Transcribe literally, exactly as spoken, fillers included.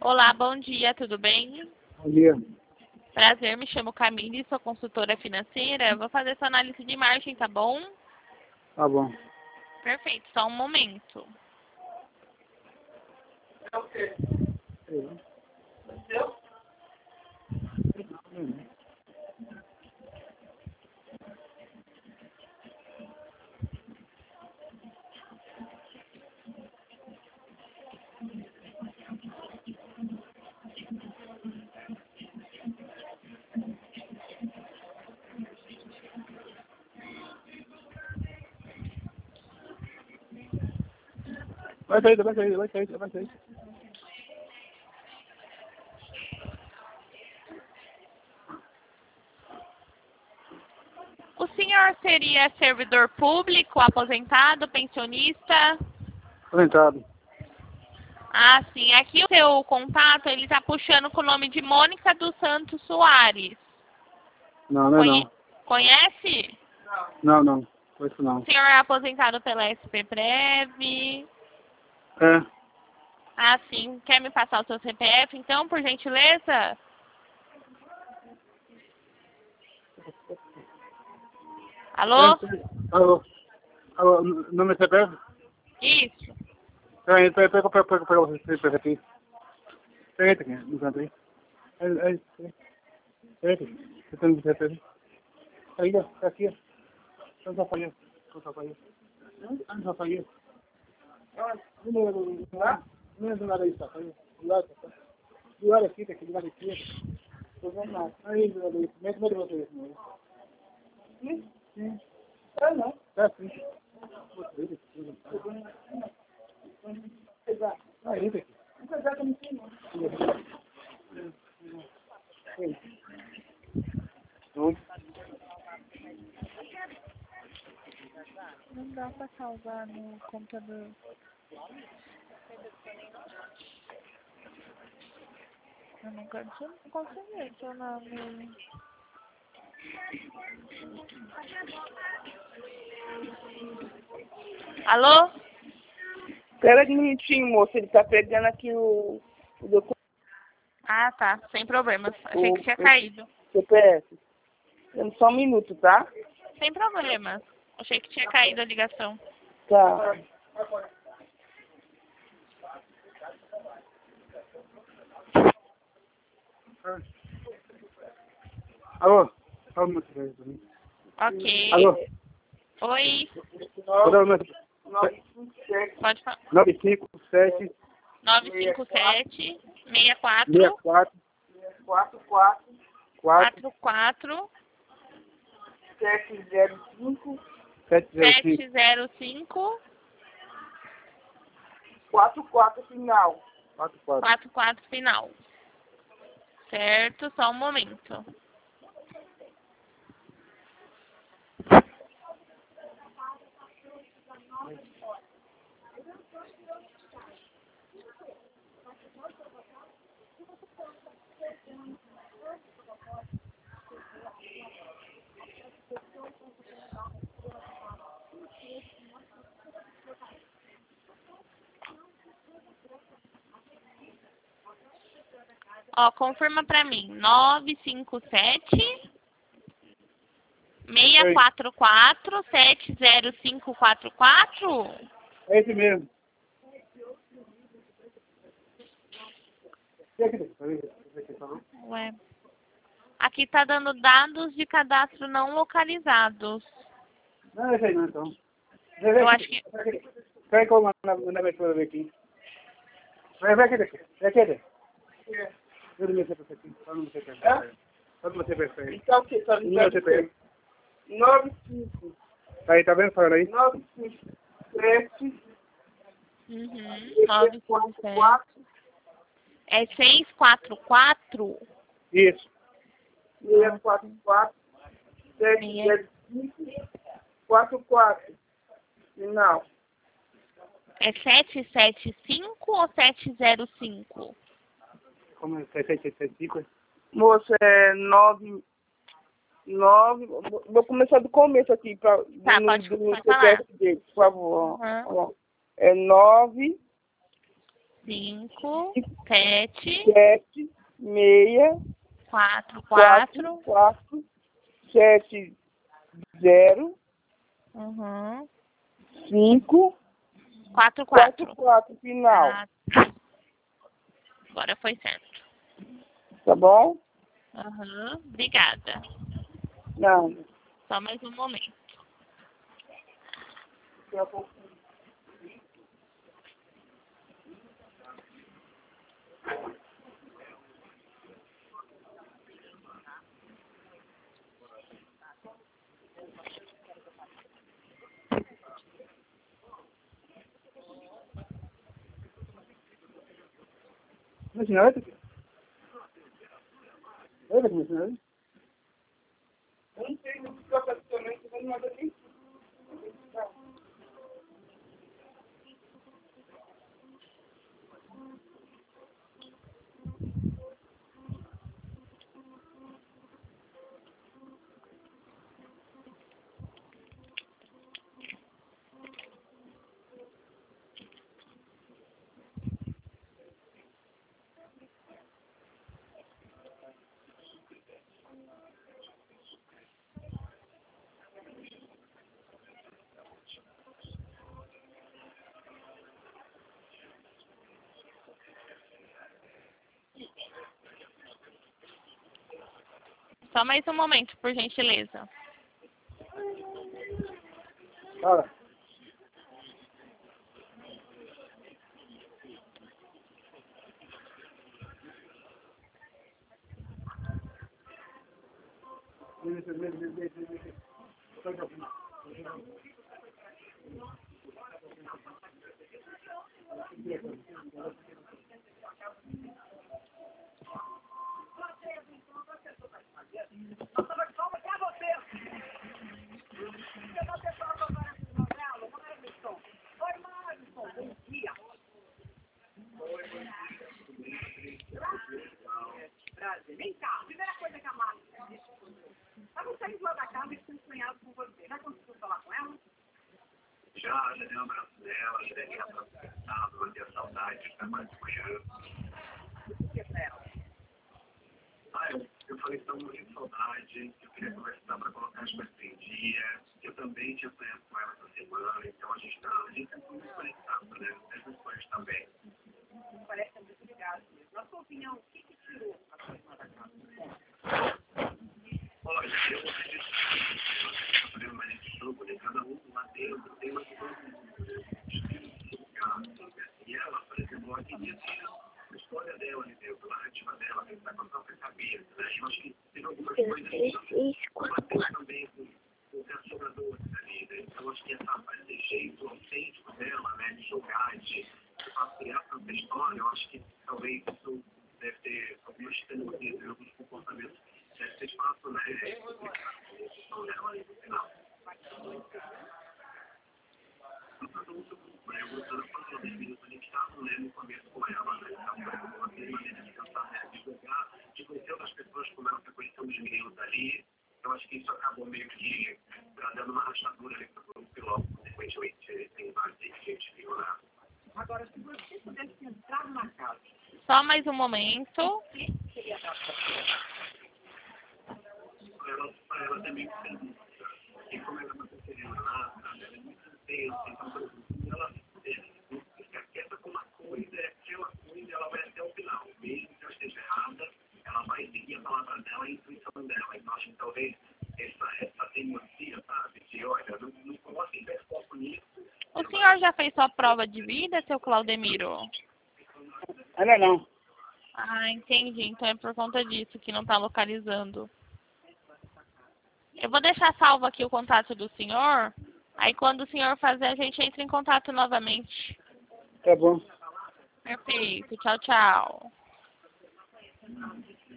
Olá, bom dia, tudo bem? Bom dia. Prazer, me chamo Camille, sou consultora financeira. Vou fazer sua análise de margem, tá bom? Tá bom. Perfeito, só um momento. É o quê? Seu? Hum. Vai sair, vai sair, vai sair, vai sair. O senhor seria servidor público, aposentado, pensionista? Aposentado. Ah, sim. Aqui o seu contato, ele tá puxando com o nome de Mônica dos Santos Soares. Não, não é Conhe- não. Conhece? Não, não. Foi isso não. O senhor é aposentado pela S P Prev? É. Ah, sim. Quer me passar o seu C P F, então, por gentileza? Alô? É, alô. Alô, nome é C P F? Isso. Peraí, peraí, peraí, peraí, peraí, peraí, você C P F aqui. Peraí, aqui, no canto aí. Aí, aí, aí. Peraí, aqui. Você tem o C P F? Aí, ó, tá aqui, ó. Tá no sofá aí, ó. Tá no sofá aí. Tá no sofá aí, ó. Não é do lado aí, sofá aí. Do lado, sofá. Do lado aqui, tá aqui, do lado aqui. Tô vendo nada. Aí, do lado aí. Mete, mete você. Sim? Sim. É, não. Tá sim. Aí, tá aqui. Oi. Não dá pra salvar no computador. Eu não quero não consegui adicionar no... Alô? Espera um minutinho, moço. Ele tá pegando aqui o, o documento. Ah, tá. Sem problemas. Achei O que tinha caído. C P F. Dando só um minuto, tá? Sem problemas. Achei que tinha caído a ligação. Tá. Alô? Fala o meu C P F pra mim. Ok. Alô? Oi. Vou dar o meu Pode falar. nove cinco sete nove cinco sete, seis quatro, seis quatro quatro quatro quatro quatro quatro, sete zero cinco sete zero sete cinco zero cinco, quatro quatro final. quatro quatro. quatro quatro final. Certo? Só um momento. Ó, confirma pra mim. nove cinco sete, seis quatro quatro, sete zero cinco quatro quatro. É esse mesmo. E aqui, peraí, aqui, tá bom? Ué. Aqui tá dando dados de cadastro não localizados. Não, é esse aí não, então. Eu acho que... Peraí que eu mando na, na minha ver aqui. Vai, vai aqui daqui. Vai aqui daqui. Eu não me C P F aqui. Só no meu C P F. Só no meu C P F aí. Então o que? Tá No meu C P F. nove cinco Aí, tá vendo falando aí? nove cinco sete Uhum. nove cinco sete. É seis quatro quatro? Isso. seis quatro quatro sete zero cinco quatro quatro final. É sete sete cinco ou sete zero cinco? Como é? sete sete sete cinco? Moço, é nove nove. Vou começar do começo aqui para Tá, do, pode- do pode C P F falar. dele, por favor. Uhum. Ó. É nove cinco, sete, sete, seis, quatro, quatro, quatro, quatro, sete, zero, uhum, cinco, quatro, quatro, quatro. quatro, final. Ah, tá. Agora foi certo. Tá bom? Aham, obrigada. Não. Só mais um momento. Daqui a pouco. Mas não é daqui. É daqui, mas não é? Eu não sei, não precisa também, você não manda nem. Só mais um momento, por gentileza. Olha. Beleza, beleza, beleza, beleza. Vem cá, a primeira coisa que a Márcia disse, estava saindo lá da casa e tinha sonhado com você. Já conseguiu falar com ela? Já, já dei um abraço dela, já dei um abraço dela, vou ter saudade de estar mais com ela. O que é pra ela? Ah, eu, eu falei que estava morrendo de saudade, que eu queria conversar para colocar as coisas em dia. Eu também tinha sonhado com ela essa semana, então a gente está a gente tá muito conectado, né? Essas coisas também. Parece muito ligado mesmo. Na sua opinião, o que que tirou a sua irmã da casa? Olha, eu acredito que o problema de jogo, né? Cada um lá dentro tem uma coisa e ela, por exemplo, ela queria ter a história dela, entendeu? A narrativa dela, pensar com a própria cabeça, né? Eu acho que tem algumas coisas que bater também com os jogadores ali, né? Então, acho que essa, esse jeito autêntico dela, né? De jogar, de criar a própria história, eu acho que talvez isso deve ter algumas tendências, alguns comportamentos, deve ter espaço, né? Então, dela ali no final. A gente estava no começo com ela, né? Então, foi uma maneira de cantar, né? De jogar, de conhecer outras pessoas, como ela foi conhecendo os meninos ali. Eu acho que isso acabou meio que trazendo uma rachadura ali para o piloto, consequentemente, tem vários gente que viu lá. Agora, se você pudesse entrar na casa, Só mais um momento. o que seria dado para você? Para ela, para ela também pergunta. E como ela não conseguiu lá, ela é muito intensa, então, por exemplo, ela fica quieta com uma coisa, é aquela coisa, ela vai até o final. Mesmo que ela esteja errada, ela vai seguir a palavra dela e a intuição dela. Então, acho que talvez essa, essa teimosia, sabe, de olha, não, não coloque em foco nisso. O senhor já fez sua prova de vida, seu Claudemiro? Ainda não. Ah, entendi. Então é por conta disso que não está localizando. Eu vou deixar salvo aqui o contato do senhor. Aí quando o senhor fazer, a gente entra em contato novamente. Tá bom. Perfeito. Tchau, tchau.